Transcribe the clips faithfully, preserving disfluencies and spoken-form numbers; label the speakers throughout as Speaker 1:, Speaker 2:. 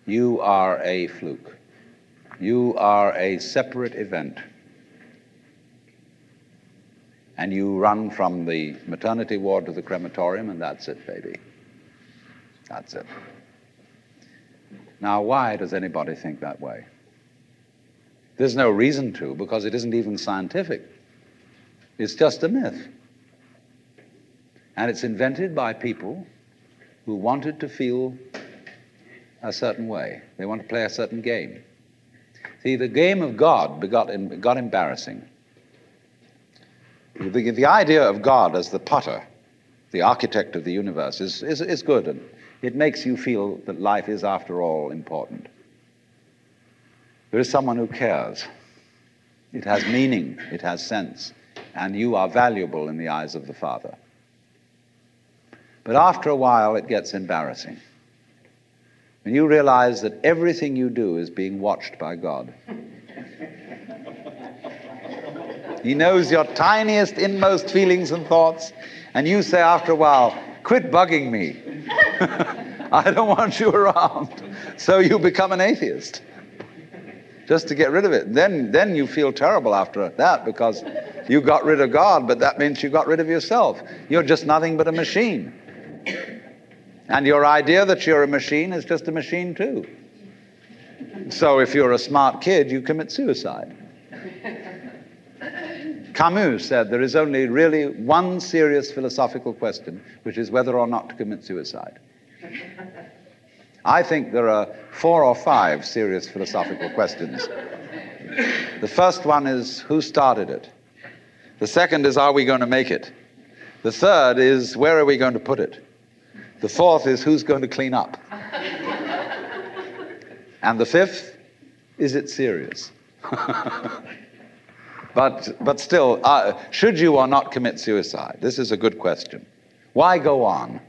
Speaker 1: you are a fluke. You are a separate event. And you run from the maternity ward to the crematorium, and that's it, baby. That's it. Now, why does anybody think that way? There's no reason to, because it isn't even scientific. It's just a myth. And it's invented by people who wanted to feel a certain way. They want to play a certain game. See, the game of God begot, got embarrassing. The, the idea of God as the potter, the architect of the universe, is, is, is good. And it makes you feel that life is, after all, important. There is someone who cares. It has meaning, it has sense, and you are valuable in the eyes of the Father. But after a while, it gets embarrassing. When you realize that everything you do is being watched by God. He knows your tiniest, inmost feelings and thoughts, and you say after a while, quit bugging me. I don't want you around. So you become an atheist, just to get rid of it. Then, then you feel terrible after that, because you got rid of God, but that means you got rid of yourself. You're just nothing but a machine. And your idea that you're a machine is just a machine too. So if you're a smart kid, you commit suicide. Camus said there is only really one serious philosophical question, which is whether or not to commit suicide. I think there are four or five serious philosophical questions. The first one is, who started it? The second is, are we going to make it? The third is, where are we going to put it? The fourth is, who's going to clean up? And the fifth, is it serious? but, but still, uh, should you or not commit suicide? This is a good question. Why go on?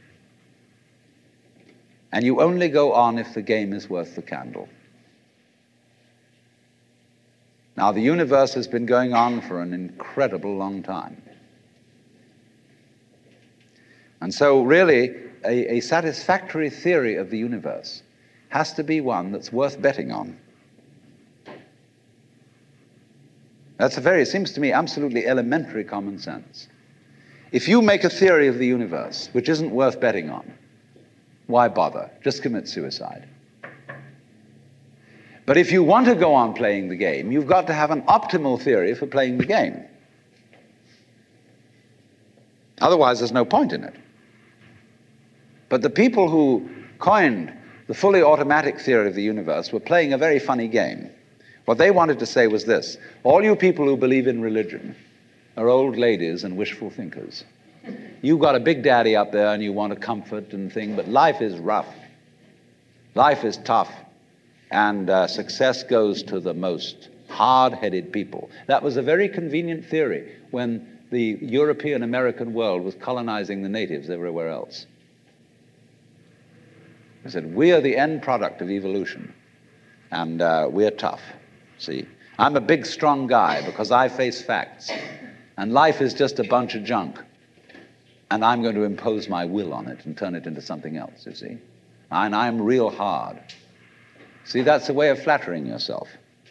Speaker 1: And you only go on if the game is worth the candle. Now, the universe has been going on for an incredible long time. And so, really, a, a satisfactory theory of the universe has to be one that's worth betting on. That's a very, it seems to me, absolutely elementary common sense. If you make a theory of the universe which isn't worth betting on, why bother? Just commit suicide. But if you want to go on playing the game, you've got to have an optimal theory for playing the game. Otherwise, there's no point in it. But the people who coined the fully automatic theory of the universe were playing a very funny game. What they wanted to say was this: all you people who believe in religion are old ladies and wishful thinkers. You've got a big daddy up there and you want a comfort and thing, but life is rough. Life is tough. And uh, success goes to the most hard-headed people. That was a very convenient theory when the European-American world was colonizing the natives everywhere else. They said, we are the end product of evolution, and uh, we're tough, see. I'm a big, strong guy because I face facts, and life is just a bunch of junk, and I'm going to impose my will on it and turn it into something else, you see. And I'm real hard. See, that's a way of flattering yourself.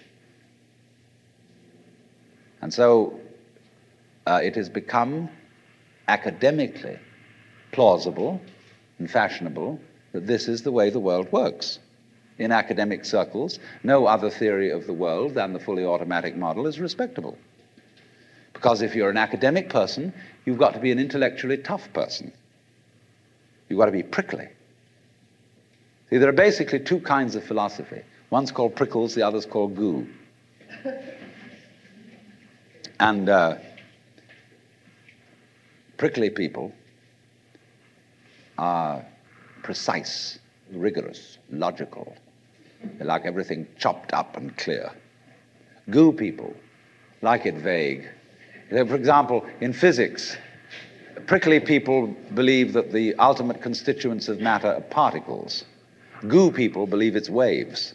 Speaker 1: And so uh, it has become academically plausible and fashionable that this is the way the world works. In academic circles, no other theory of the world than the fully automatic model is respectable. Because if you're an academic person, you've got to be an intellectually tough person. You've got to be prickly. See, there are basically two kinds of philosophy. One's called prickles, the other's called goo. And uh, prickly people are precise, rigorous, logical. They like everything chopped up and clear. Goo people like it vague. For example, in physics, prickly people believe that the ultimate constituents of matter are particles. Goo people believe it's waves.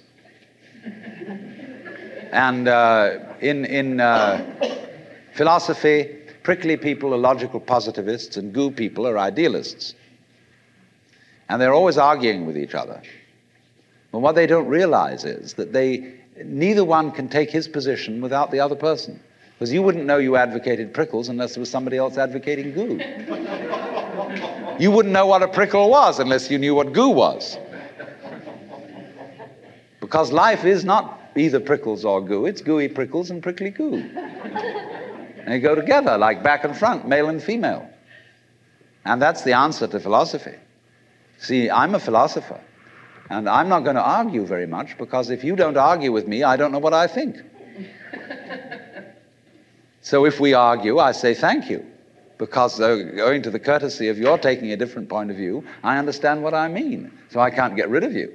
Speaker 1: And uh, in, in uh, philosophy, prickly people are logical positivists and goo people are idealists. And they're always arguing with each other. But what they don't realize is that they, neither one can take his position without the other person. Because you wouldn't know you advocated prickles unless there was somebody else advocating goo. You wouldn't know what a prickle was unless you knew what goo was. Because life is not either prickles or goo, it's gooey prickles and prickly goo. And they go together like back and front, male and female. And that's the answer to philosophy. See, I'm a philosopher, and I'm not going to argue very much, because if you don't argue with me, I don't know what I think. So if we argue, I say thank you, because uh, owing to the courtesy of your taking a different point of view, I understand what I mean, so I can't get rid of you.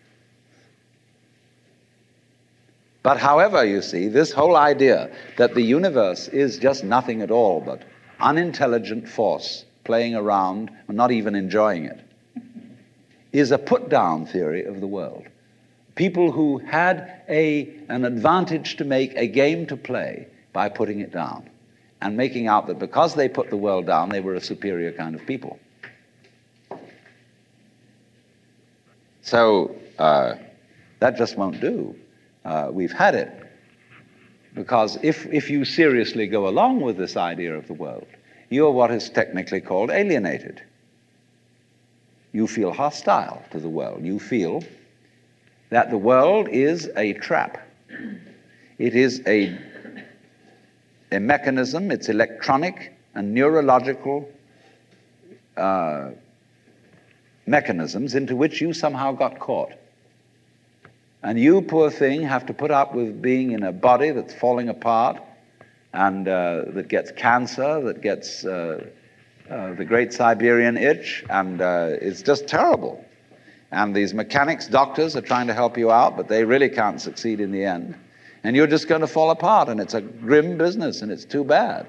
Speaker 1: But however, you see, this whole idea that the universe is just nothing at all but unintelligent force playing around and not even enjoying it is a put-down theory of the world. People who had a, an advantage to make, a game to play, by putting it down and making out that because they put the world down, they were a superior kind of people. So uh, that just won't do. Uh, we've had it. Because if, if you seriously go along with this idea of the world, you're what is technically called alienated. You feel hostile to the world. You feel that the world is a trap. It is a, a mechanism, it's electronic and neurological uh, mechanisms into which you somehow got caught. And you, poor thing, have to put up with being in a body that's falling apart and uh, that gets cancer, that gets uh, uh, the great Siberian itch, and uh, it's just terrible. And these mechanics, doctors are trying to help you out, but they really can't succeed in the end. And you're just going to fall apart, and it's a grim business, and it's too bad.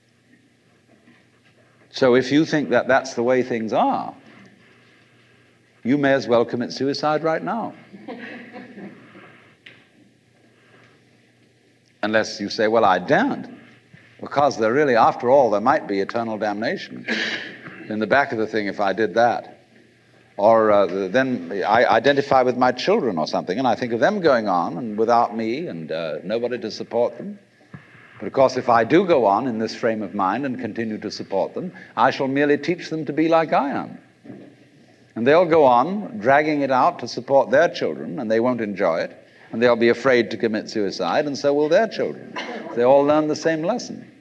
Speaker 1: So if you think that that's the way things are, you may as well commit suicide right now. Unless you say, well, I daren't, because there really, after all, there might be eternal damnation in the back of the thing if I did that. Or uh, then I identify with my children or something, and I think of them going on and without me and uh, nobody to support them. But of course, if I do go on in this frame of mind and continue to support them, I shall merely teach them to be like I am. And they'll go on dragging it out to support their children, and they won't enjoy it. And they'll be afraid to commit suicide, and so will their children. They all learn the same lesson.